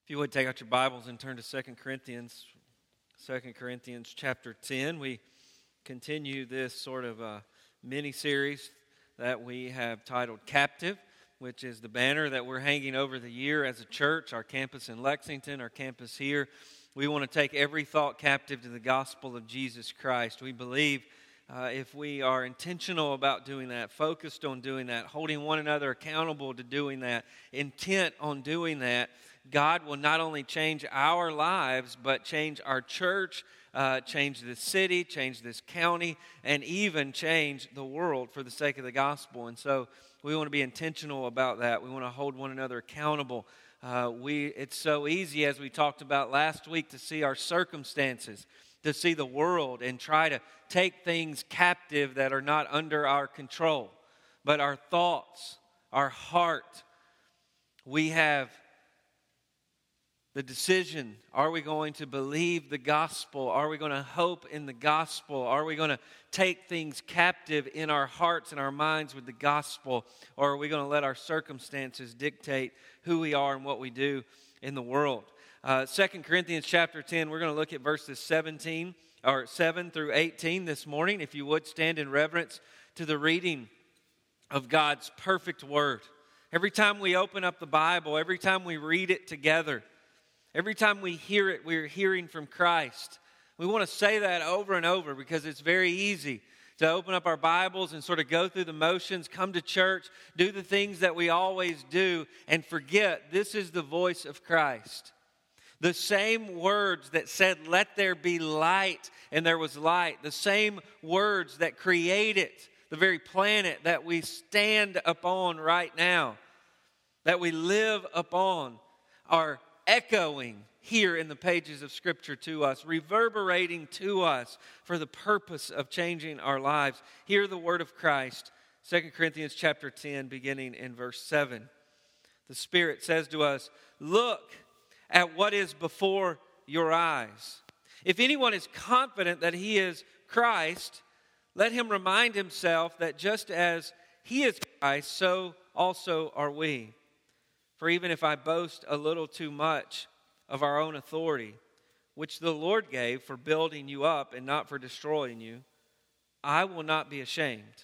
If you would take out your Bibles and turn to 2 Corinthians chapter 10, we continue this sort of mini-series that we have titled Captive, which is the banner that we're hanging over the year as a church, our campus in Lexington, our campus here. We want to take every thought captive to the gospel of Jesus Christ. We believe if we are intentional about doing that, focused on doing that, holding one another accountable to doing that, intent on doing that, God will not only change our lives, but change our church, change this city, change this county, and even change the world for the sake of the gospel. And so we want to be intentional about that. We want to hold one another accountable. It's so easy, as we talked about last week, to see our circumstances, to see the world and try to take things captive that are not under our control. But our thoughts, our heart, we have the decision. Are we going to believe the gospel? Are we going to hope in the gospel? Are we going to take things captive in our hearts and our minds with the gospel? Or are we going to let our circumstances dictate who we are and what we do in the world? 2 Corinthians chapter 10, we're going to look at verses 7 through 18 this morning. If you would stand in reverence to the reading of God's perfect word. Every time we open up the Bible, every time we read it together, every time we hear it, we're hearing from Christ. We want to say that over and over because it's very easy to open up our Bibles and sort of go through the motions, come to church, do the things that we always do, and forget this is the voice of Christ. The same words that said, "Let there be light," and there was light. The same words that created the very planet that we stand upon right now, that we live upon, are echoing here in the pages of Scripture to us, reverberating to us for the purpose of changing our lives. Hear the word of Christ, 2 Corinthians chapter 10, beginning in verse 7. The Spirit says to us, "Look at what is before your eyes. If anyone is confident that he is Christ, let him remind himself that just as he is Christ, so also are we. For even if I boast a little too much of our own authority, which the Lord gave for building you up and not for destroying you, I will not be ashamed.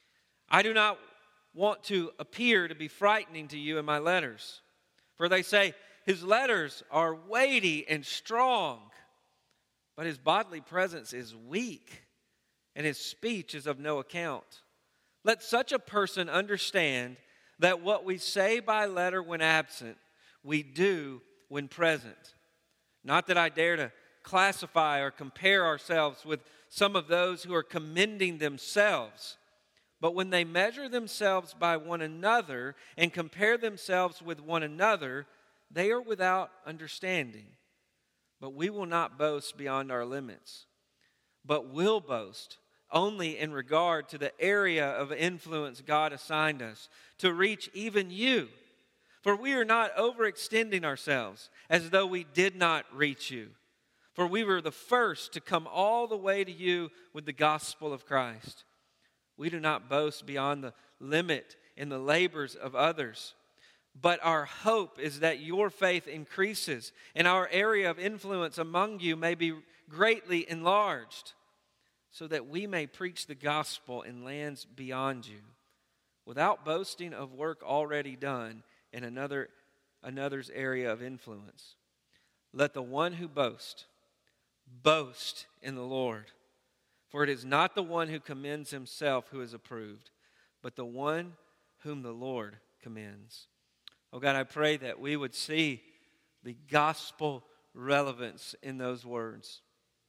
I do not want to appear to be frightening to you in my letters. For they say, his letters are weighty and strong, but his bodily presence is weak, and his speech is of no account. Let such a person understand that what we say by letter when absent, we do when present. Not that I dare to classify or compare ourselves with some of those who are commending themselves, but when they measure themselves by one another and compare themselves with one another, they are without understanding. But we will not boast beyond our limits, but will boast only in regard to the area of influence God assigned us, to reach even you. For we are not overextending ourselves as though we did not reach you. For we were the first to come all the way to you with the gospel of Christ. We do not boast beyond the limit in the labors of others, but our hope is that your faith increases and our area of influence among you may be greatly enlarged, so that we may preach the gospel in lands beyond you, without boasting of work already done in another's area of influence. Let the one who boasts boast in the Lord. For it is not the one who commends himself who is approved, but the one whom the Lord commends. Oh God, I pray that we would see the gospel relevance in those words.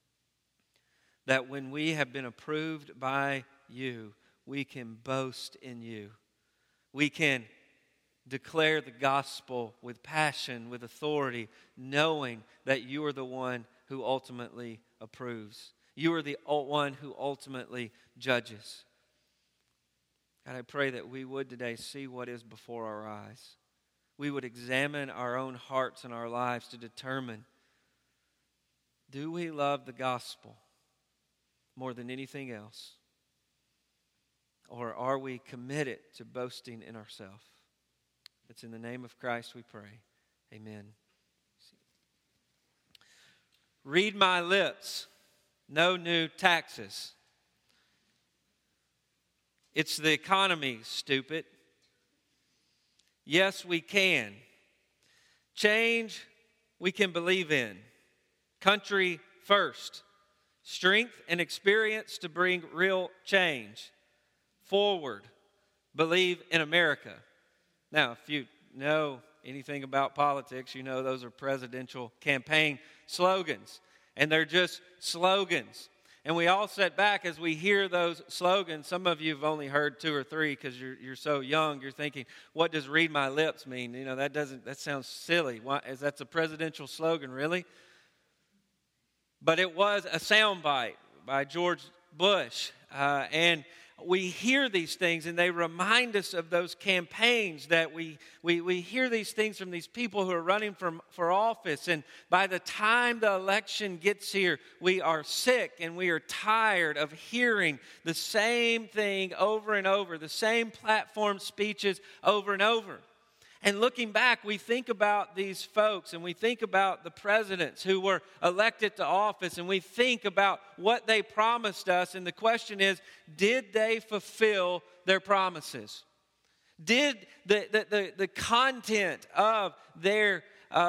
That when we have been approved by you, we can boast in you. We can declare the gospel with passion, with authority, knowing that you are the one who ultimately approves. You are the one who ultimately judges. And I pray that we would today see what is before our eyes. We would examine our own hearts and our lives to determine, do we love the gospel more than anything else? Or are we committed to boasting in ourselves? It's in the name of Christ we pray. Amen. Read my lips. No new taxes. It's the economy, stupid. Yes, we can. Change we can believe in. Country first. Strength and experience to bring real change. Forward. Believe in America. Now, if you know anything about politics, you know those are presidential campaign slogans. And they're just slogans. And we all sit back as we hear those slogans. Some of you have only heard 2 or 3 because you're so young. You're thinking, what does read my lips mean? You know, that sounds silly. Why, that's a presidential slogan, really? But it was a soundbite by George Bush. And we hear these things and they remind us of those campaigns that we hear these things from these people who are running for office. And by the time the election gets here, we are sick and we are tired of hearing the same thing over and over, the same platform speeches over and over. And looking back, we think about these folks and we think about the presidents who were elected to office and we think about what they promised us. And the question is, did they fulfill their promises? Did the content of their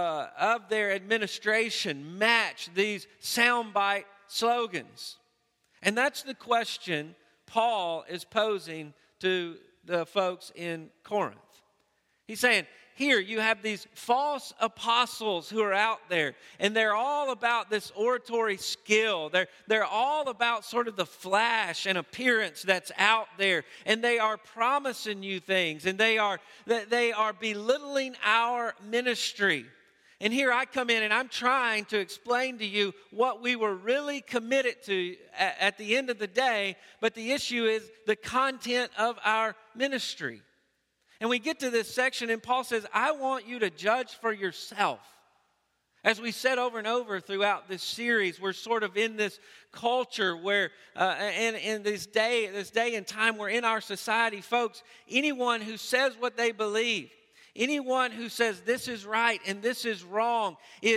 administration match these soundbite slogans? And that's the question Paul is posing to the folks in Corinth. He's saying, here you have these false apostles who are out there, and they're all about this oratory skill. They're all about sort of the flash and appearance that's out there, and they are promising you things, and they are belittling our ministry. And here I come in and I'm trying to explain to you what we were really committed to at the end of the day, but the issue is the content of our ministry. And we get to this section and Paul says, I want you to judge for yourself. As we said over and over throughout this series, we're sort of in this culture where, and in this day and time, we're in our society, folks, anyone who says what they believe, anyone who says this is right and this is wrong,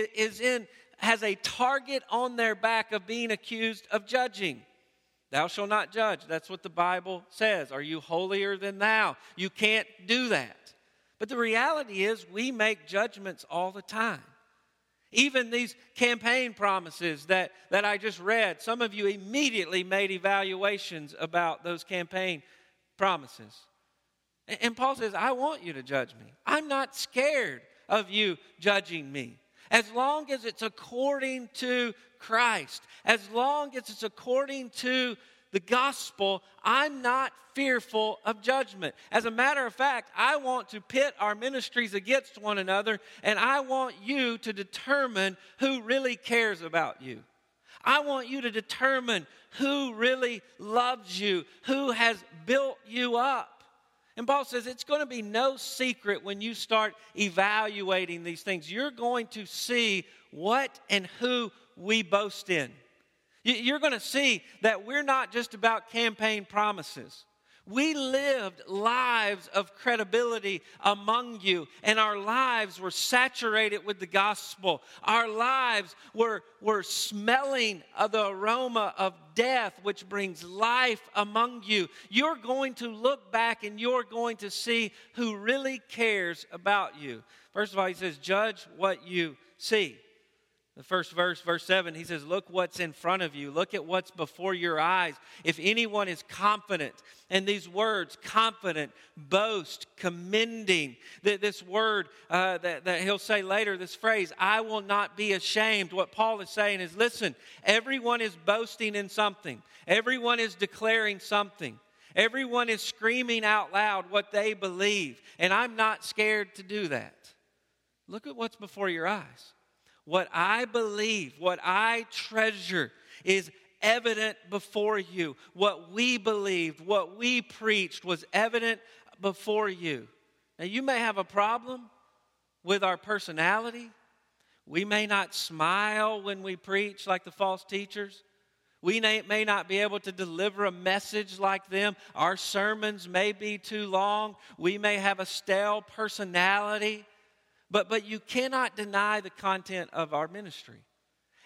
has a target on their back of being accused of judging. Thou shalt not judge. That's what the Bible says. Are you holier than thou? You can't do that. But the reality is we make judgments all the time. Even these campaign promises that I just read, some of you immediately made evaluations about those campaign promises. And Paul says, I want you to judge me. I'm not scared of you judging me. As long as it's according to Christ, as long as it's according to the gospel, I'm not fearful of judgment. As a matter of fact, I want to pit our ministries against one another, and I want you to determine who really cares about you. I want you to determine who really loves you, who has built you up. And Paul says it's going to be no secret when you start evaluating these things. You're going to see what and who we boast in. You're going to see that we're not just about campaign promises. We lived lives of credibility among you, and our lives were saturated with the gospel. Our lives were smelling of the aroma of death, which brings life among you. You're going to look back and you're going to see who really cares about you. First of all, he says, judge what you see. The first verse, verse 7, he says, look what's in front of you. Look at what's before your eyes. If anyone is confident, and these words, confident, boast, commending, this word that he'll say later, this phrase, I will not be ashamed. What Paul is saying is, listen, everyone is boasting in something. Everyone is declaring something. Everyone is screaming out loud what they believe. And I'm not scared to do that. Look at what's before your eyes. What I believe, what I treasure is evident before you. What we believed, what we preached was evident before you. Now, you may have a problem with our personality. We may not smile when we preach like the false teachers. We may not be able to deliver a message like them. Our sermons may be too long. We may have a stale personality. But you cannot deny the content of our ministry.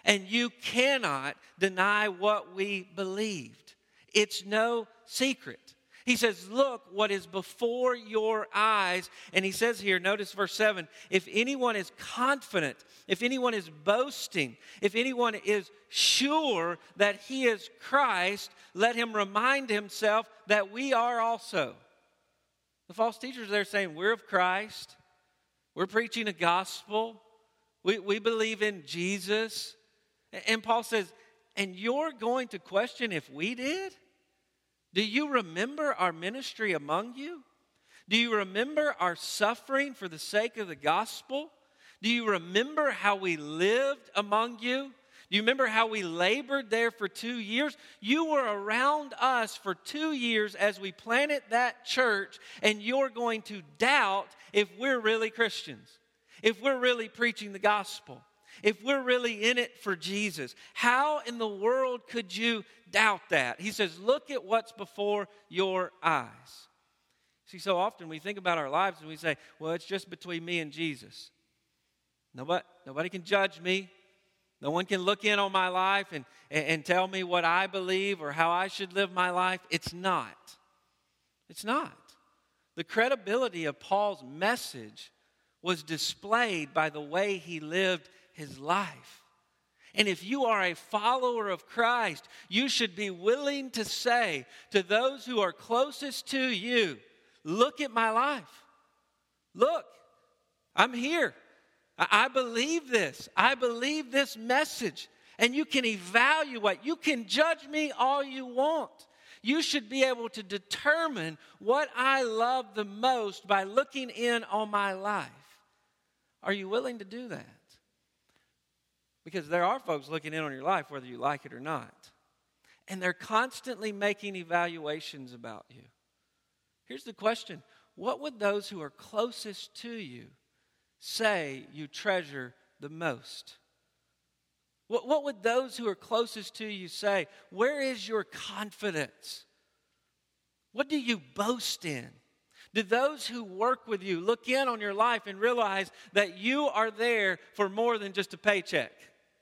And you cannot deny what we believed. It's no secret. He says, look what is before your eyes. And he says here, notice verse 7, if anyone is confident, if anyone is boasting, if anyone is sure that he is Christ, let him remind himself that we are also. The false teachers, they're saying, we're of Christ. We're preaching a gospel. We believe in Jesus. And Paul says, and you're going to question if we did? Do you remember our ministry among you? Do you remember our suffering for the sake of the gospel? Do you remember how we lived among you? Do you remember how we labored there for 2 years? You were around us for 2 years as we planted that church, and you're going to doubt if we're really Christians, if we're really preaching the gospel, if we're really in it for Jesus. How in the world could you doubt that? He says, look at what's before your eyes. See, so often we think about our lives and we say, well, it's just between me and Jesus. Nobody can judge me. No one can look in on my life and tell me what I believe or how I should live my life. It's not. It's not. The credibility of Paul's message was displayed by the way he lived his life. And if you are a follower of Christ, you should be willing to say to those who are closest to you, look at my life. Look, I'm here. I believe this. I believe this message. And you can evaluate. You can judge me all you want. You should be able to determine what I love the most by looking in on my life. Are you willing to do that? Because there are folks looking in on your life whether you like it or not. And they're constantly making evaluations about you. Here's the question. What would those who are closest to you say you treasure the most? What would those who are closest to you say? Where is your confidence? What do you boast in? Do those who work with you look in on your life and realize that you are there for more than just a paycheck?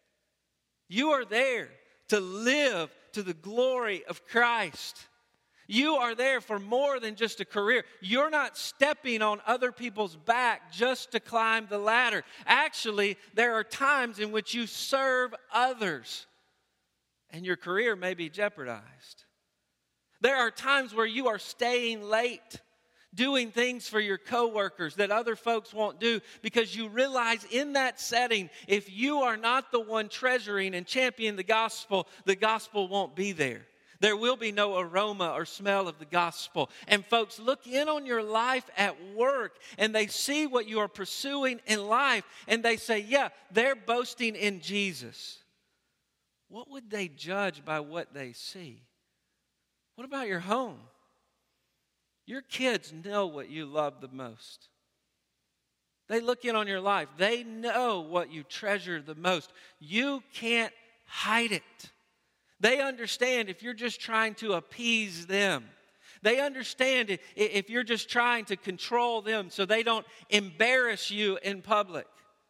You are there to live to the glory of Christ. You are there for more than just a career. You're not stepping on other people's back just to climb the ladder. Actually, there are times in which you serve others, and your career may be jeopardized. There are times where you are staying late, doing things for your coworkers that other folks won't do because you realize in that setting, if you are not the one treasuring and championing the gospel won't be there. There will be no aroma or smell of the gospel. And folks look in on your life at work and they see what you are pursuing in life and they say, yeah, they're boasting in Jesus. What would they judge by what they see? What about your home? Your kids know what you love the most. They look in on your life. They know what you treasure the most. You can't hide it. They understand if you're just trying to appease them. They understand if you're just trying to control them so they don't embarrass you in public.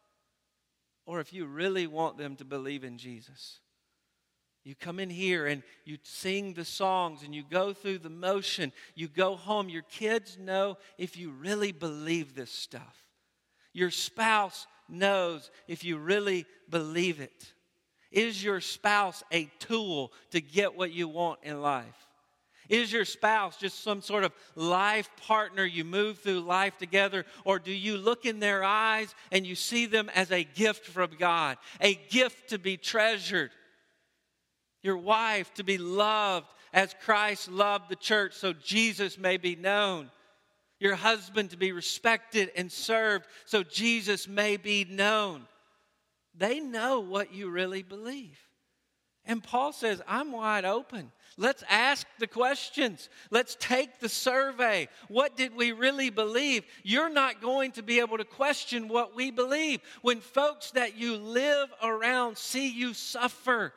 Or if you really want them to believe in Jesus. You come in here and you sing the songs and you go through the motion. You go home. Your kids know if you really believe this stuff. Your spouse knows if you really believe it. Is your spouse a tool to get what you want in life? Is your spouse just some sort of life partner you move through life together? Or do you look in their eyes and you see them as a gift from God, a gift to be treasured? Your wife to be loved as Christ loved the church so Jesus may be known. Your husband to be respected and served so Jesus may be known. They know what you really believe. And Paul says, I'm wide open. Let's ask the questions. Let's take the survey. What did we really believe? You're not going to be able to question what we believe when folks that you live around see you suffer.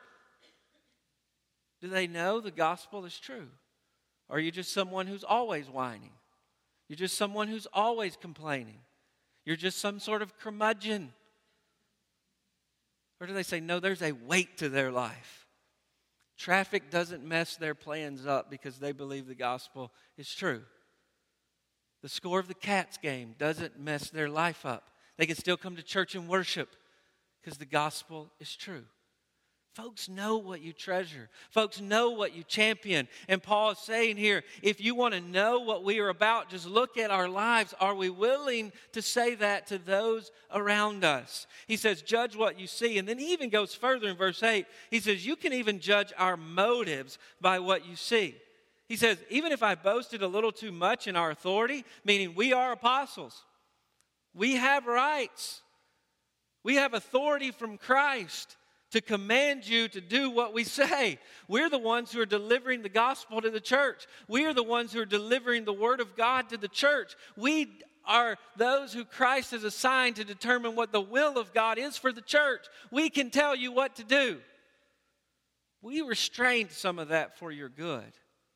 Do they know the gospel is true? Or are you just someone who's always whining? You're just someone who's always complaining. You're just some sort of curmudgeon. Or do they say, no, there's a weight to their life? Traffic doesn't mess their plans up because they believe the gospel is true. The score of the Cats game doesn't mess their life up. They can still come to church and worship because the gospel is true. Folks know what you treasure. Folks know what you champion. And Paul is saying here, if you want to know what we are about, just look at our lives. Are we willing to say that to those around us? He says, judge what you see. And then he even goes further in verse 8. He says, you can even judge our motives by what you see. He says, even if I boasted a little too much in our authority, meaning we are apostles, we have rights. We have authority from Christ to command you to do what we say. We're the ones who are delivering the gospel to the church. We are the ones who are delivering the word of God to the church. We are those who Christ has assigned to determine what the will of God is for the church. We can tell you what to do. We restrained some of that for your good.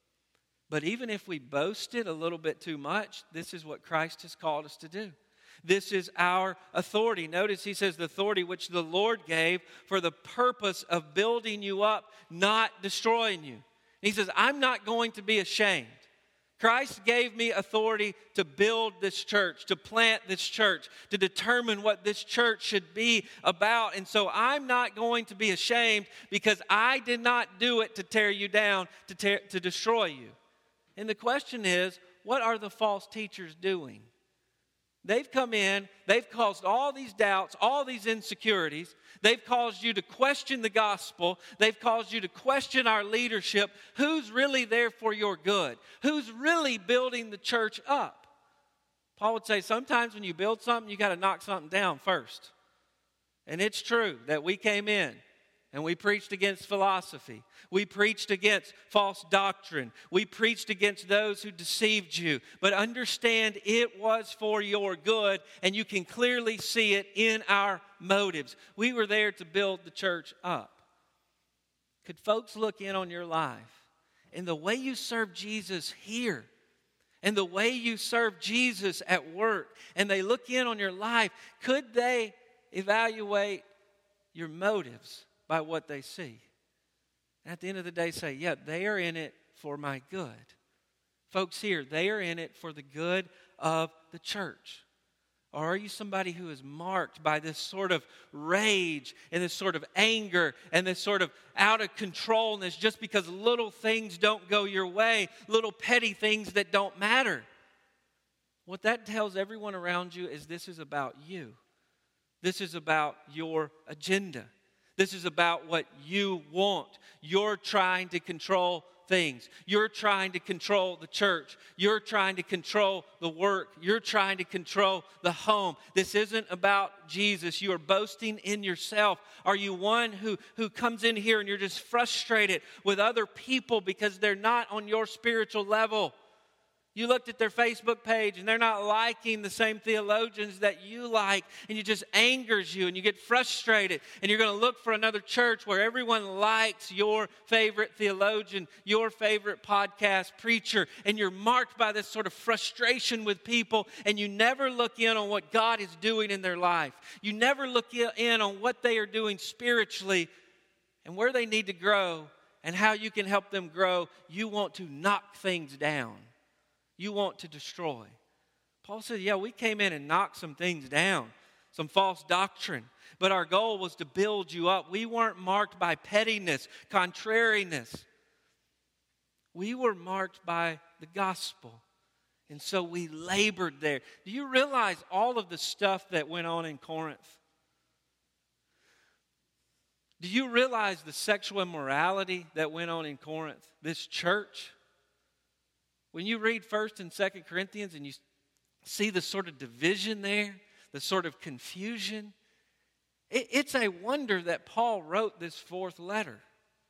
But even if we boasted a little bit too much, this is what Christ has called us to do. This is our authority. Notice he says the authority which the Lord gave for the purpose of building you up, not destroying you. And he says, I'm not going to be ashamed. Christ gave me authority to build this church, to plant this church, to determine what this church should be about. And so I'm not going to be ashamed because I did not do it to tear you down, to destroy you. And the question is, what are the false teachers doing? They've come in, they've caused all these doubts, all these insecurities. They've caused you to question the gospel. They've caused you to question our leadership. Who's really there for your good? Who's really building the church up? Paul would say sometimes when you build something, you got to knock something down first. And it's true that we came in and we preached against philosophy. We preached against false doctrine. We preached against those who deceived you. But understand it was for your good, and you can clearly see it in our motives. We were there to build the church up. Could folks look in on your life and the way you serve Jesus here and the way you serve Jesus at work, and they look in on your life, could they evaluate your motives by what they see? And at the end of the day say, yeah, they are in it for my good. Folks here, they are in it for the good of the church. Or are you somebody who is marked by this sort of rage and this sort of anger and this sort of out of controlness just because little things don't go your way, little petty things that don't matter? What that tells everyone around you is this is about you. This is about your agenda. This is about what you want. You're trying to control things. You're trying to control the church. You're trying to control the work. You're trying to control the home. This isn't about Jesus. You are boasting in yourself. Are you one who comes in here and you're just frustrated with other people because they're not on your spiritual level? You looked at their Facebook page and they're not liking the same theologians that you like, and it just angers you and you get frustrated, and you're going to look for another church where everyone likes your favorite theologian, your favorite podcast preacher, and you're marked by this sort of frustration with people, and you never look in on what God is doing in their life. You never look in on what they are doing spiritually and where they need to grow and how you can help them grow. You want to knock things down. You want to destroy. Paul said, yeah, we came in and knocked some things down, some false doctrine. But our goal was to build you up. We weren't marked by pettiness, contrariness. We were marked by the gospel. And so we labored there. Do you realize all of the stuff that went on in Corinth? Do you realize the sexual immorality that went on in Corinth? This church? When you read 1st and 2nd Corinthians and you see the sort of division there, the sort of confusion, it's a wonder that Paul wrote this 4th letter.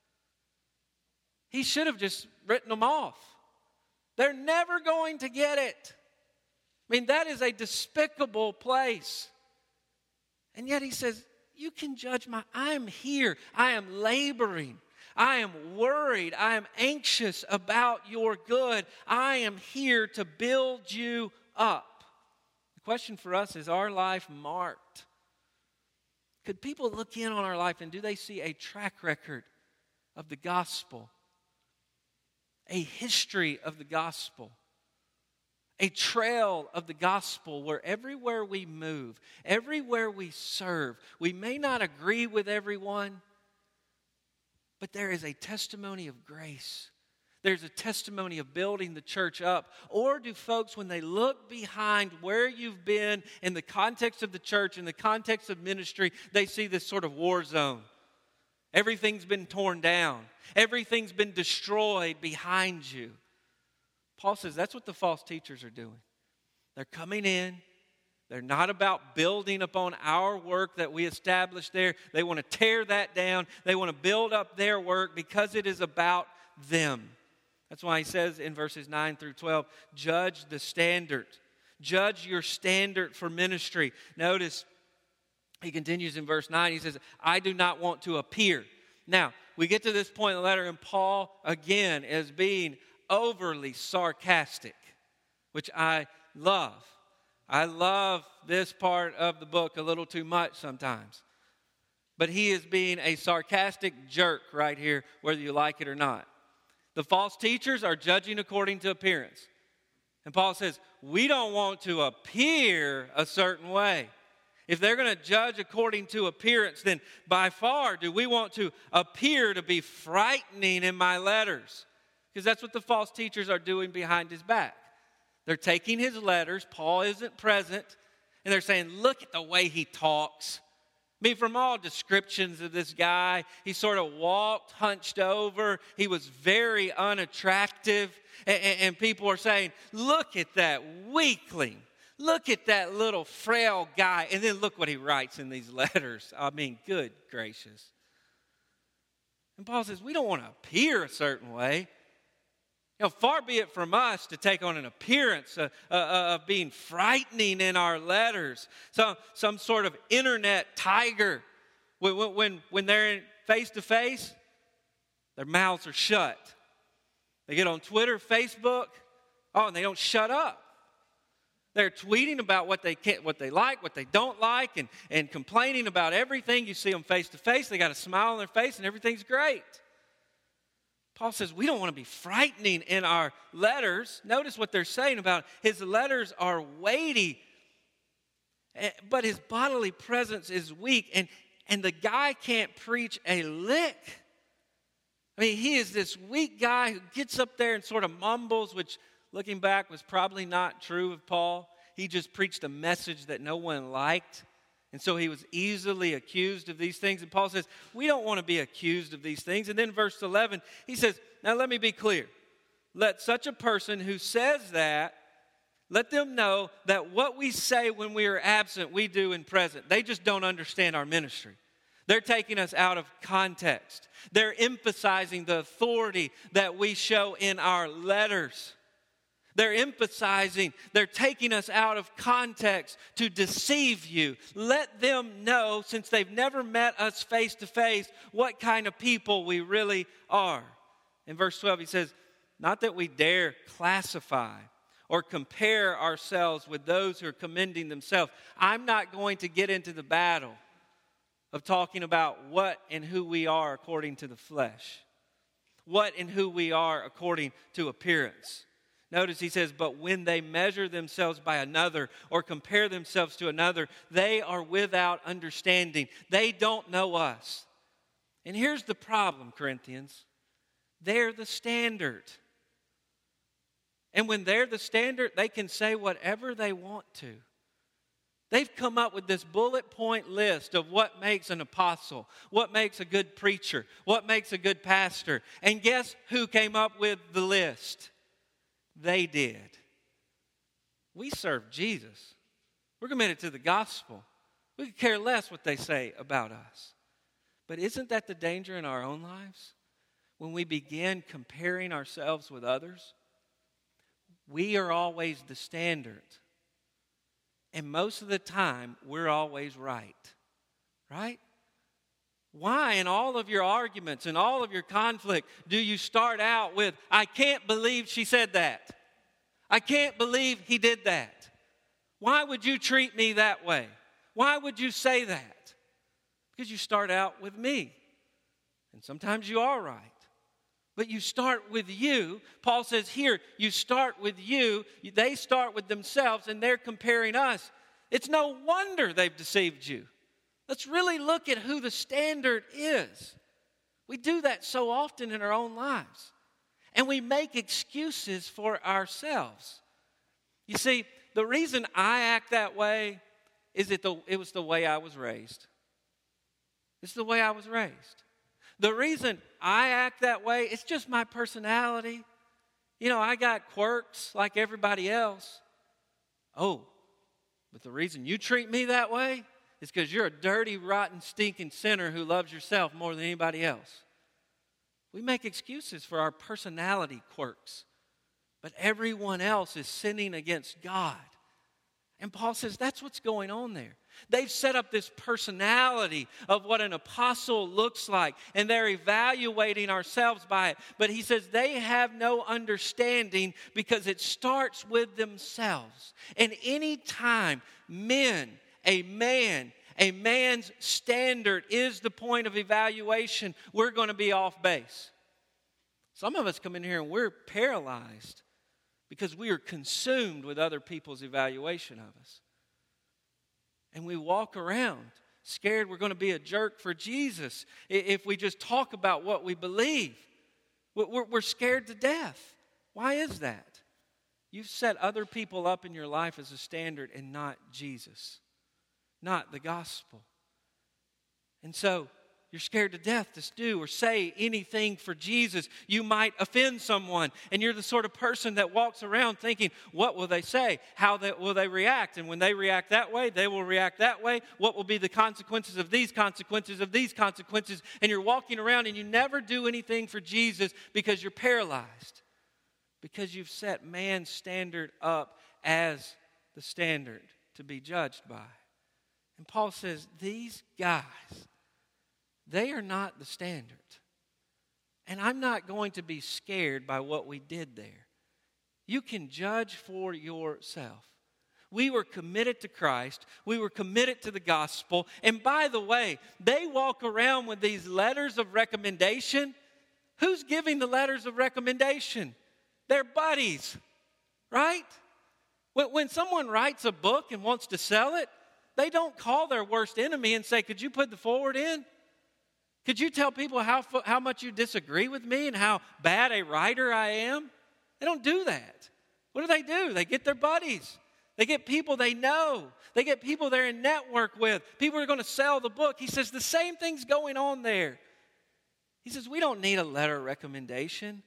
He should have just written them off. They're never going to get it. I mean, that is a despicable place. And yet he says, you can judge I am here. I am laboring. I am worried. I am anxious about your good. I am here to build you up. The question for us is our life marked? Could people look in on our life and do they see a track record of the gospel? A history of the gospel? A trail of the gospel where everywhere we move, everywhere we serve, we may not agree with everyone, but there is a testimony of grace. There's a testimony of building the church up. Or do folks, when they look behind where you've been in the context of the church, in the context of ministry, they see this sort of war zone. Everything's been torn down. Everything's been destroyed behind you. Paul says that's what the false teachers are doing. They're coming in. They're not about building upon our work that we established there. They want to tear that down. They want to build up their work because it is about them. That's why he says in verses 9 through 12, judge the standard. Judge your standard for ministry. Notice he continues in verse 9. He says, I do not want to appear. Now, we get to this point in the letter, and Paul, again, is being overly sarcastic, which I love. I love this part of the book a little too much sometimes. But he is being a sarcastic jerk right here, whether you like it or not. The false teachers are judging according to appearance. And Paul says, we don't want to appear a certain way. If they're going to judge according to appearance, then by far do we want to appear to be frightening in my letters. Because that's what the false teachers are doing behind his back. They're taking his letters, Paul isn't present, and they're saying, look at the way he talks. I mean, from all descriptions of this guy, he sort of walked hunched over. He was very unattractive. And people are saying, look at that weakling. Look at that little frail guy. And then look what he writes in these letters. I mean, good gracious. And Paul says, we don't want to appear a certain way. You know, far be it from us to take on an appearance of being frightening in our letters. Some sort of internet tiger. When they're face to face, their mouths are shut. They get on Twitter, Facebook, and they don't shut up. They're tweeting about what they like, what they don't like, and complaining about everything. You see them face to face. They got a smile on their face, and everything's great. Paul says we don't want to be frightening in our letters. Notice what they're saying about his letters are weighty, but his bodily presence is weak. And the guy can't preach a lick. I mean, he is this weak guy who gets up there and sort of mumbles, which looking back was probably not true of Paul. He just preached a message that no one liked. And so he was easily accused of these things. And Paul says, we don't want to be accused of these things. And then verse 11, he says, now let me be clear. Let such a person who says that, let them know that what we say when we are absent, we do in present. They just don't understand our ministry. They're taking us out of context. They're emphasizing the authority that we show in our letters. They're emphasizing, they're taking us out of context to deceive you. Let them know, since they've never met us face to face, what kind of people we really are. In verse 12, he says, not that we dare classify or compare ourselves with those who are commending themselves. I'm not going to get into the battle of talking about what and who we are according to the flesh, what and who we are according to appearance. Notice he says, but when they measure themselves by another or compare themselves to another, they are without understanding. They don't know us. And here's the problem, Corinthians. They're the standard. And when they're the standard, they can say whatever they want to. They've come up with this bullet point list of what makes an apostle, what makes a good preacher, what makes a good pastor. And guess who came up with the list? They did. We serve Jesus. We're committed to the gospel. We could care less what they say about us. But isn't that the danger in our own lives? When we begin comparing ourselves with others, we are always the standard. And most of the time, we're always right. Right? Why in all of your arguments and all of your conflict do you start out with, I can't believe she said that. I can't believe he did that. Why would you treat me that way? Why would you say that? Because you start out with me. And sometimes you are right. But you start with you. Paul says here, you start with you. They start with themselves, and they're comparing us. It's no wonder they've deceived you. Let's really look at who the standard is. We do that so often in our own lives. And we make excuses for ourselves. You see, the reason I act that way is that it was the way I was raised. It's the way I was raised. The reason I act that way, it's just my personality. You know, I got quirks like everybody else. Oh, but the reason you treat me that way is because you're a dirty, rotten, stinking sinner who loves yourself more than anybody else. We make excuses for our personality quirks, but everyone else is sinning against God. And Paul says that's what's going on there. They've set up this personality of what an apostle looks like, and they're evaluating ourselves by it. But he says they have no understanding because it starts with themselves. And any time a man's standard is the point of evaluation, we're going to be off base. Some of us come in here and we're paralyzed because we are consumed with other people's evaluation of us. And we walk around scared we're going to be a jerk for Jesus if we just talk about what we believe. We're scared to death. Why is that? You've set other people up in your life as a standard and not Jesus, not the gospel. And so you're scared to death to do or say anything for Jesus. You might offend someone, and you're the sort of person that walks around thinking, what will they say? How will they react? And when they react that way, they will react that way. What will be the consequences of these consequences of these consequences? And you're walking around and you never do anything for Jesus because you're paralyzed. Because you've set man's standard up as the standard to be judged by. And Paul says, these guys, they are not the standard. And I'm not going to be scared by what we did there. You can judge for yourself. We were committed to Christ. We were committed to the gospel. And by the way, they walk around with these letters of recommendation. Who's giving the letters of recommendation? Their buddies, right? When someone writes a book and wants to sell it, they don't call their worst enemy and say, could you put the forward in? Could you tell people how much you disagree with me and how bad a writer I am? They don't do that. What do? They get their buddies. They get people they know. They get people they're in network with. People are going to sell the book. He says the same thing's going on there. He says we don't need a letter of recommendation.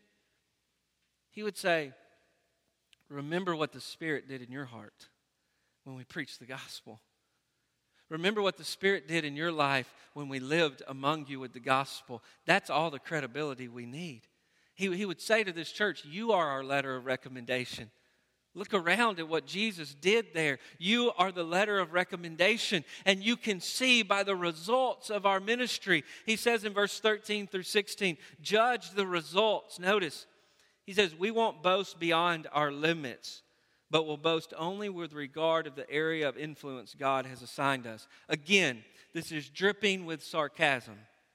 He would say, remember what the Spirit did in your heart when we preached the gospel. Remember what the Spirit did in your life when we lived among you with the gospel. That's all the credibility we need. He would say to this church, you are our letter of recommendation. Look around at what Jesus did there. You are the letter of recommendation, and you can see by the results of our ministry. He says in verse 13 through 16, judge the results. Notice, he says, we won't boast beyond our limits, but will boast only with regard of the area of influence God has assigned us. Again, this is dripping with sarcasm.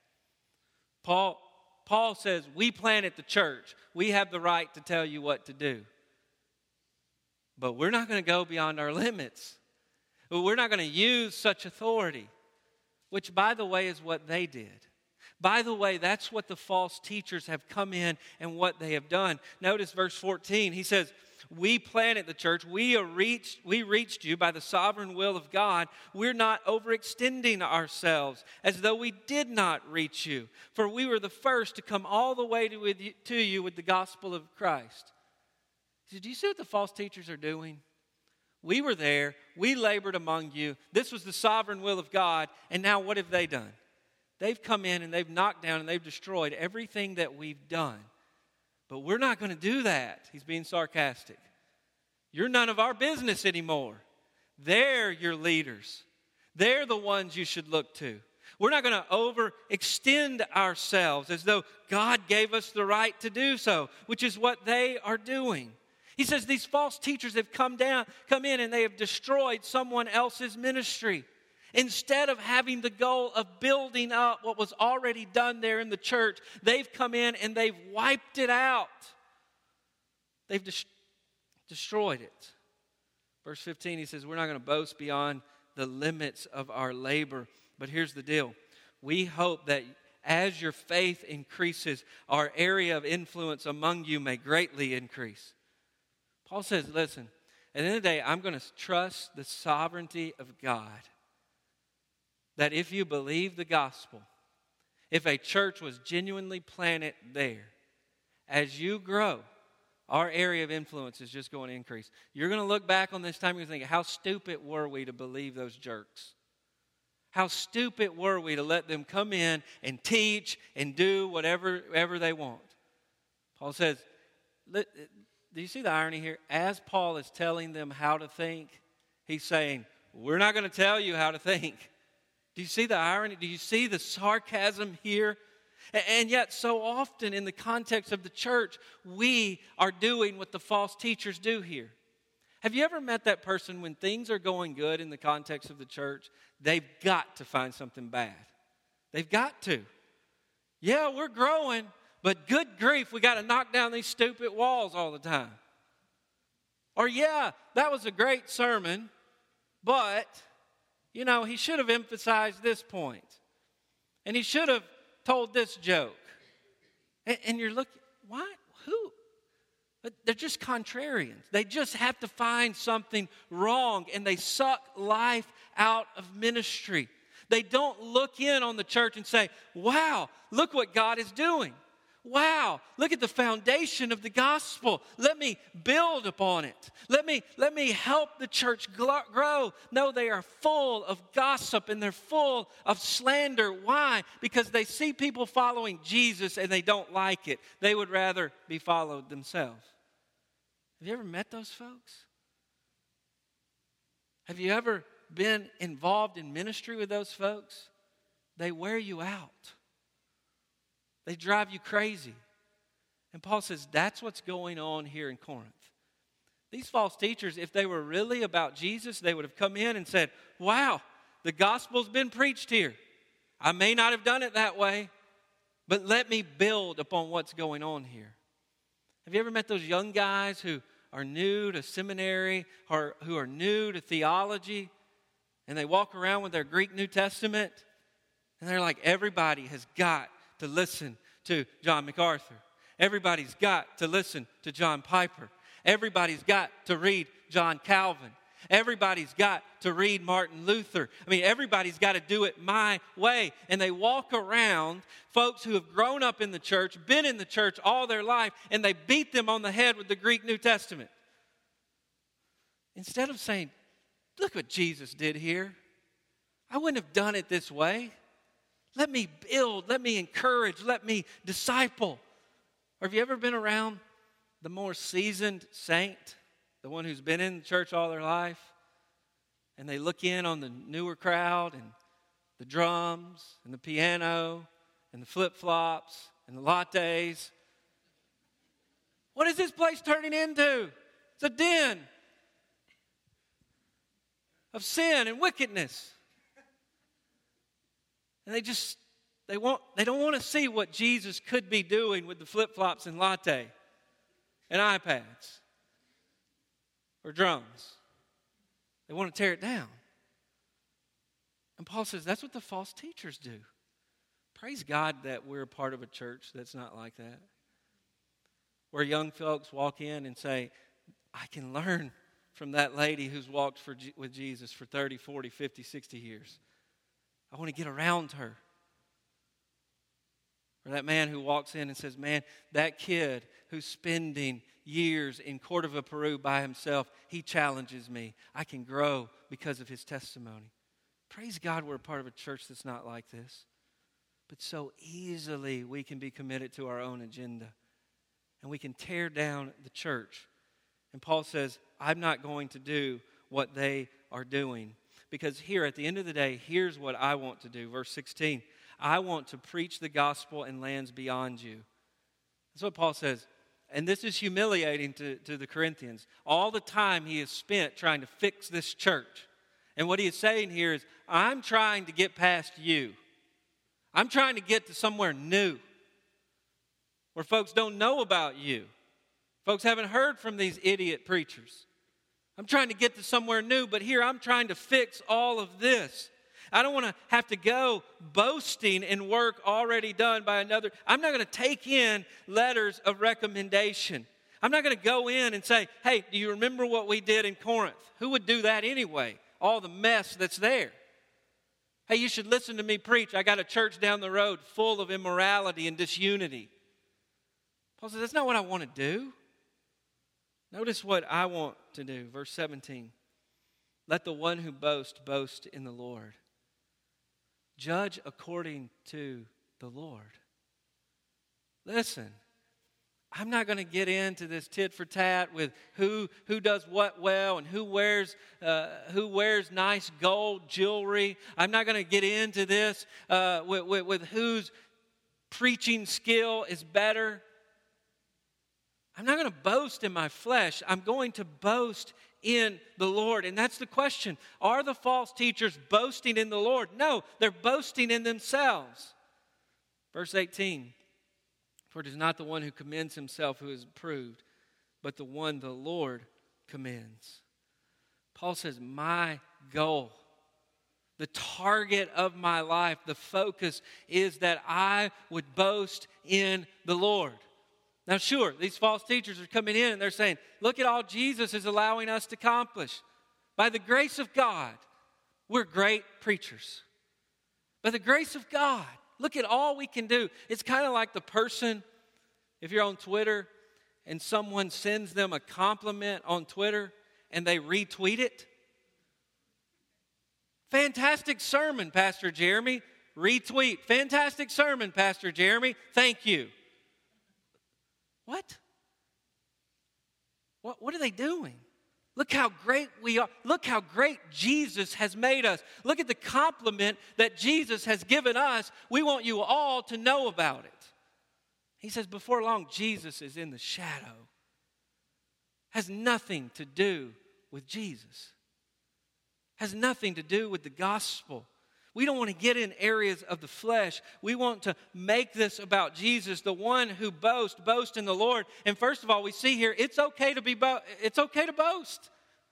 Paul says, we planted the church. We have the right to tell you what to do. But we're not going to go beyond our limits. We're not going to use such authority, which, by the way, is what they did. By the way, that's what the false teachers have come in and what they have done. Notice verse 14. He says, we planted the church. We reached you by the sovereign will of God. We're not overextending ourselves as though we did not reach you. For we were the first to come all the way to you with the gospel of Christ. He said, do you see what the false teachers are doing? We were there. We labored among you. This was the sovereign will of God. And now what have they done? They've come in and they've knocked down and they've destroyed everything that we've done. But we're not going to do that. He's being sarcastic. You're none of our business anymore. They're your leaders. They're the ones you should look to. We're not going to overextend ourselves as though God gave us the right to do so, which is what they are doing. He says these false teachers have come in and they have destroyed someone else's ministry. Instead of having the goal of building up what was already done there in the church, they've come in and they've wiped it out. They've destroyed it. Verse 15, he says, we're not going to boast beyond the limits of our labor. But here's the deal. We hope that as your faith increases, our area of influence among you may greatly increase. Paul says, listen, at the end of the day, I'm going to trust the sovereignty of God. That if you believe the gospel, if a church was genuinely planted there, as you grow, our area of influence is just going to increase. You're going to look back on this time and think, how stupid were we to believe those jerks? How stupid were we to let them come in and teach and do whatever they want? Paul says, do you see the irony here? As Paul is telling them how to think, he's saying, we're not going to tell you how to think. Do you see the irony? Do you see the sarcasm here? And yet, so often in the context of the church, we are doing what the false teachers do here. Have you ever met that person when things are going good in the context of the church? They've got to find something bad. They've got to. Yeah, we're growing, but good grief, we got to knock down these stupid walls all the time. Or yeah, that was a great sermon, but he should have emphasized this point. And he should have told this joke. And you're looking, what? Who? But they're just contrarians. They just have to find something wrong, and they suck life out of ministry. They don't look in on the church and say, wow, look what God is doing. Wow, look at the foundation of the gospel. Let me build upon it. Let me help the church grow. No, they are full of gossip and they're full of slander. Why? Because they see people following Jesus and they don't like it. They would rather be followed themselves. Have you ever met those folks? Have you ever been involved in ministry with those folks? They wear you out. They drive you crazy. And Paul says that's what's going on here in Corinth. These false teachers, if they were really about Jesus, they would have come in and said, wow, the gospel's been preached here. I may not have done it that way, but let me build upon what's going on here. Have you ever met those young guys who are new to seminary or who are new to theology, and they walk around with their Greek New Testament, and they're like, everybody has got to listen to John MacArthur. Everybody's got to listen to John Piper. Everybody's got to read John Calvin. Everybody's got to read Martin Luther. Everybody's got to do it my way. And they walk around, folks who have grown up in the church, been in the church all their life, and they beat them on the head with the Greek New Testament. Instead of saying, look what Jesus did here. I wouldn't have done it this way. Let me build, let me encourage, let me disciple. Or have you ever been around the more seasoned saint, the one who's been in church all their life, and they look in on the newer crowd and the drums and the piano and the flip-flops and the lattes? What is this place turning into? It's a den of sin and wickedness. And they don't want to see what Jesus could be doing with the flip-flops and latte and iPads or drums. They want to tear it down. And Paul says that's what the false teachers do. Praise God that we're a part of a church that's not like that. Where young folks walk in and say, I can learn from that lady who's walked with Jesus for 30, 40, 50, 60 years. I want to get around her. Or that man who walks in and says, man, that kid who's spending years in Cordova, Peru by himself, he challenges me. I can grow because of his testimony. Praise God we're a part of a church that's not like this. But so easily we can be committed to our own agenda. And we can tear down the church. And Paul says, I'm not going to do what they are doing. Because here, at the end of the day, here's what I want to do. Verse 16, I want to preach the gospel in lands beyond you. That's what Paul says. And this is humiliating to the Corinthians. All the time he has spent trying to fix this church. And what he is saying here is, I'm trying to get past you. I'm trying to get to somewhere new where folks don't know about you. Folks haven't heard from these idiot preachers. I'm trying to get to somewhere new, but here I'm trying to fix all of this. I don't want to have to go boasting in work already done by another. I'm not going to take in letters of recommendation. I'm not going to go in and say, hey, do you remember what we did in Corinth? Who would do that anyway? All the mess that's there. Hey, you should listen to me preach. I got a church down the road full of immorality and disunity. Paul says, that's not what I want to do. Notice what I want to do. Verse 17. Let the one who boasts boast in the Lord. Judge according to the Lord. Listen, I'm not going to get into this tit for tat with who does what well and who wears nice gold jewelry. I'm not going to get into this with whose preaching skill is better. I'm not going to boast in my flesh. I'm going to boast in the Lord. And that's the question. Are the false teachers boasting in the Lord? No, they're boasting in themselves. Verse 18. For it is not the one who commends himself who is approved, but the one the Lord commends. Paul says, my goal, the target of my life, the focus is that I would boast in the Lord. Now, sure, these false teachers are coming in and they're saying, look at all Jesus is allowing us to accomplish. By the grace of God, we're great preachers. By the grace of God, look at all we can do. It's kind of like the person, if you're on Twitter and someone sends them a compliment on Twitter and they retweet it. Fantastic sermon, Pastor Jeremy. Retweet. Fantastic sermon, Pastor Jeremy. Thank you. What? What are they doing? Look how great we are. Look how great Jesus has made us. Look at the compliment that Jesus has given us. We want you all to know about it. He says, before long, Jesus is in the shadow. Has nothing to do with Jesus. Has nothing to do with the gospel. We don't want to get in areas of the flesh. We want to make this about Jesus, the one who boast in the Lord. And first of all, we see here, it's okay to boast.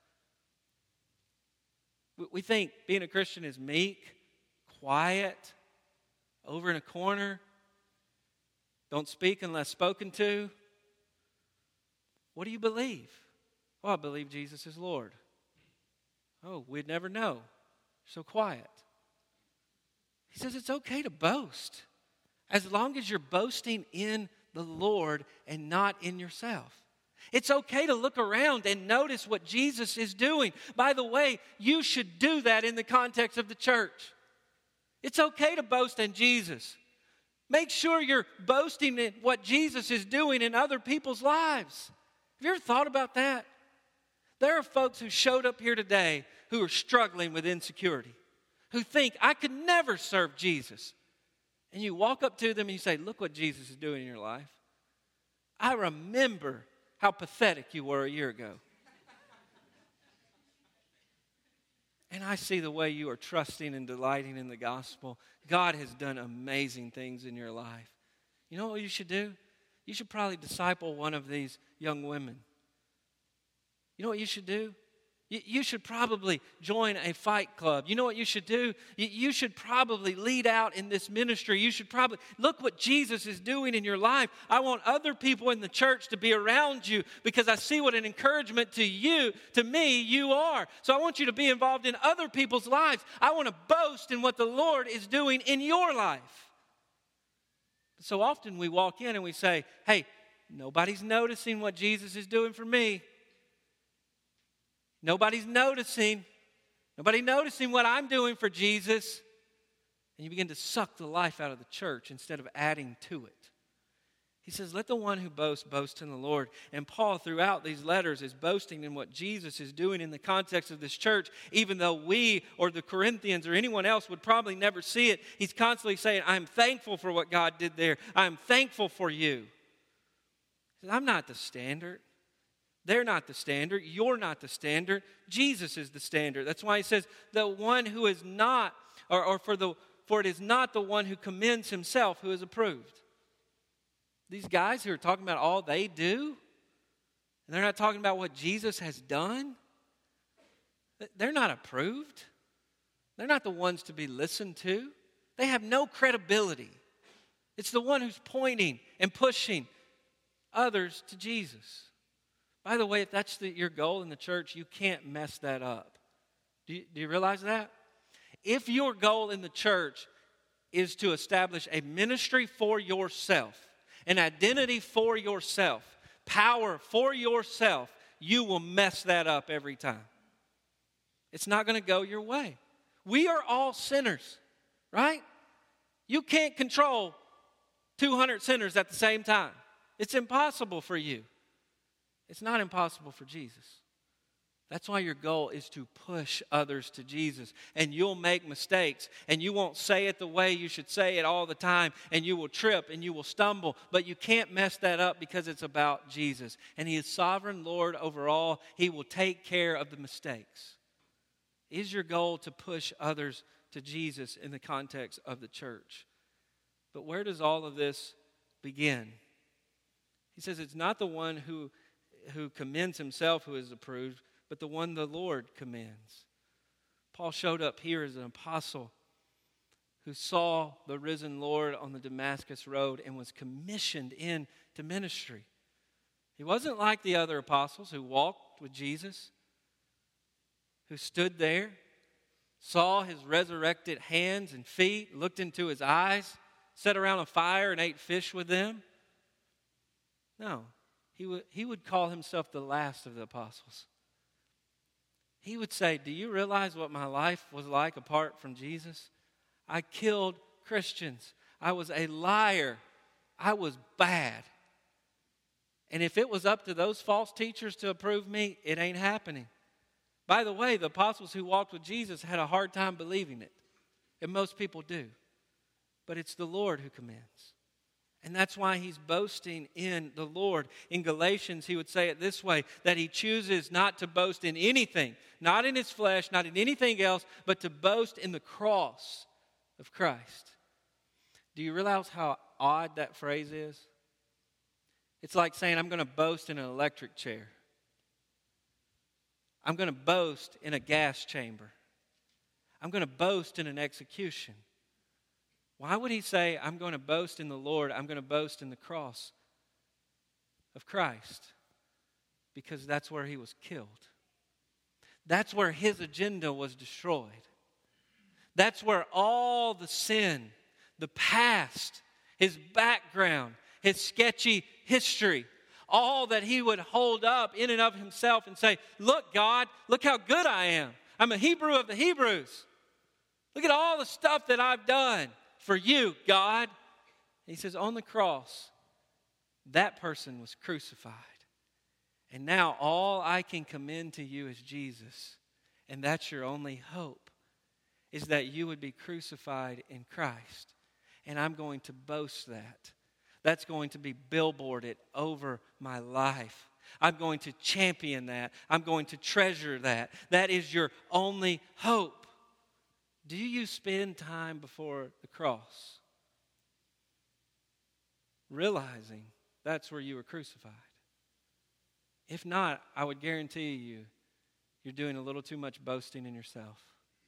We think being a Christian is meek, quiet, over in a corner, don't speak unless spoken to. What do you believe? Oh, I believe Jesus is Lord. Oh, we'd never know. So quiet. He says it's okay to boast as long as you're boasting in the Lord and not in yourself. It's okay to look around and notice what Jesus is doing. By the way, you should do that in the context of the church. It's okay to boast in Jesus. Make sure you're boasting in what Jesus is doing in other people's lives. Have you ever thought about that? There are folks who showed up here today who are struggling with insecurity, who think, I could never serve Jesus. And you walk up to them and you say, look what Jesus is doing in your life. I remember how pathetic you were a year ago. And I see the way you are trusting and delighting in the gospel. God has done amazing things in your life. You know what you should do? You should probably disciple one of these young women. You know what you should do? You should probably join a fight club. You know what you should do? You should probably lead out in this ministry. You should probably look what Jesus is doing in your life. I want other people in the church to be around you because I see what an encouragement to me, you are. So I want you to be involved in other people's lives. I want to boast in what the Lord is doing in your life. So often we walk in and we say, hey, nobody's noticing what Jesus is doing for me. Nobody's noticing. Nobody noticing what I'm doing for Jesus. And you begin to suck the life out of the church instead of adding to it. He says, let the one who boasts, boast in the Lord. And Paul, throughout these letters, is boasting in what Jesus is doing in the context of this church, even though we or the Corinthians or anyone else would probably never see it. He's constantly saying, I'm thankful for what God did there. I'm thankful for you. He says, I'm not the standard. They're not the standard. You're not the standard. Jesus is the standard. That's why he says, the one who is not, for it is not the one who commends himself who is approved. These guys who are talking about all they do, and they're not talking about what Jesus has done, they're not approved. They're not the ones to be listened to. They have no credibility. It's the one who's pointing and pushing others to Jesus. By the way, if that's your goal in the church, you can't mess that up. Do you realize that? If your goal in the church is to establish a ministry for yourself, an identity for yourself, power for yourself, you will mess that up every time. It's not going to go your way. We are all sinners, right? You can't control 200 sinners at the same time. It's impossible for you. It's not impossible for Jesus. That's why your goal is to push others to Jesus. And you'll make mistakes. And you won't say it the way you should say it all the time. And you will trip and you will stumble. But you can't mess that up because it's about Jesus. And He is sovereign Lord over all. He will take care of the mistakes. Is your goal to push others to Jesus in the context of the church? But where does all of this begin? He says it's not the one who commends himself who is approved, but the one the Lord commends. Paul showed up here as an apostle who saw the risen Lord on the Damascus road and was commissioned into ministry. He wasn't like the other apostles who walked with Jesus, who stood there, saw His resurrected hands and feet, looked into His eyes, sat around a fire and ate fish with them. No, he would call himself the last of the apostles. He would say, do you realize what my life was like apart from Jesus? I killed Christians. I was a liar. I was bad. And if it was up to those false teachers to approve me, it ain't happening. By the way, the apostles who walked with Jesus had a hard time believing it. And most people do. But it's the Lord who commends. And that's why he's boasting in the Lord. In Galatians, he would say it this way, that he chooses not to boast in anything, not in his flesh, not in anything else, but to boast in the cross of Christ. Do you realize how odd that phrase is? It's like saying, I'm going to boast in an electric chair. I'm going to boast in a gas chamber. I'm going to boast in an execution. Why would he say, I'm going to boast in the Lord, I'm going to boast in the cross of Christ? Because that's where he was killed. That's where his agenda was destroyed. That's where all the sin, the past, his background, his sketchy history, all that he would hold up in and of himself and say, look, God, look how good I am. I'm a Hebrew of the Hebrews. Look at all the stuff that I've done for you, God. He says, on the cross, that person was crucified. And now all I can commend to you is Jesus. And that's your only hope, is that you would be crucified in Christ. And I'm going to boast that. That's going to be billboarded over my life. I'm going to champion that. I'm going to treasure that. That is your only hope. Do you spend time before the cross realizing that's where you were crucified? If not, I would guarantee you, you're doing a little too much boasting in yourself.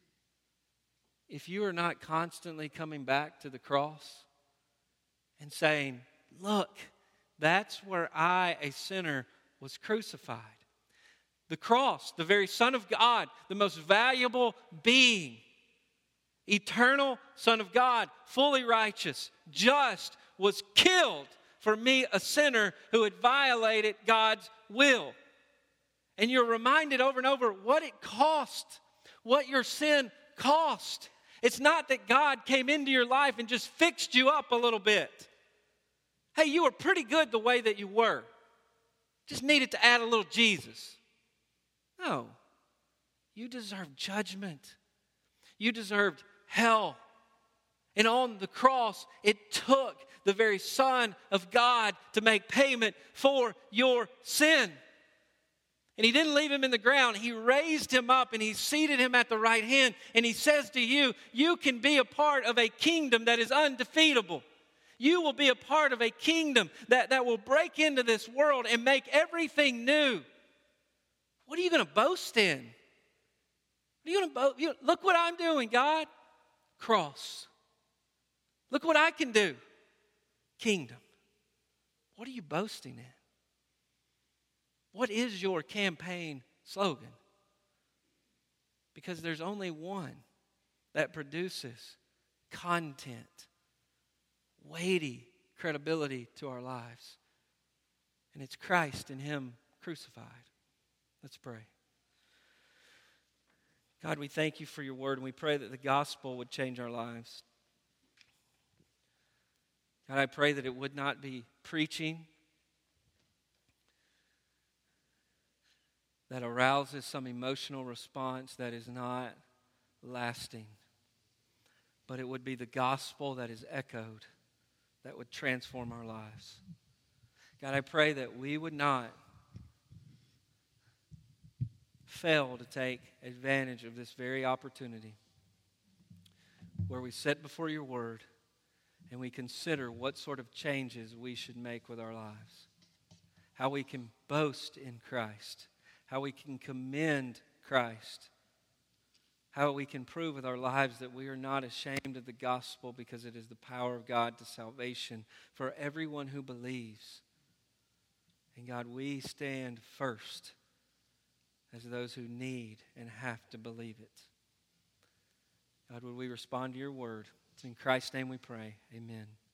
If you are not constantly coming back to the cross and saying, look, that's where I, a sinner, was crucified. The cross, the very Son of God, the most valuable being, eternal Son of God, fully righteous, just, was killed for me, a sinner who had violated God's will. And you're reminded over and over what it cost, what your sin cost. It's not that God came into your life and just fixed you up a little bit. Hey, you were pretty good the way that you were. Just needed to add a little Jesus. No. You deserve judgment. You deserved hell. And on the cross, it took the very Son of God to make payment for your sin. And he didn't leave him in the ground. He raised him up and he seated him at the right hand. And he says to you, you can be a part of a kingdom that is undefeatable. You will be a part of a kingdom that will break into this world and make everything new. What are you going to boast in? What are you going to boast? Look what I'm doing, God. Cross. Look what I can do. Kingdom. What are you boasting in? What is your campaign slogan? Because there's only one that produces content, weighty credibility to our lives. And it's Christ and Him crucified. Let's pray. God, we thank you for your word, and we pray that the gospel would change our lives. God, I pray that it would not be preaching that arouses some emotional response that is not lasting, but it would be the gospel that is echoed, that would transform our lives. God, I pray that we would not fail to take advantage of this very opportunity where we sit before your word and we consider what sort of changes we should make with our lives, how we can boast in Christ, how we can commend Christ, how we can prove with our lives that we are not ashamed of the gospel because it is the power of God to salvation for everyone who believes. And God, we stand first as those who need and have to believe it. God, would we respond to your word? It's in Christ's name we pray. Amen.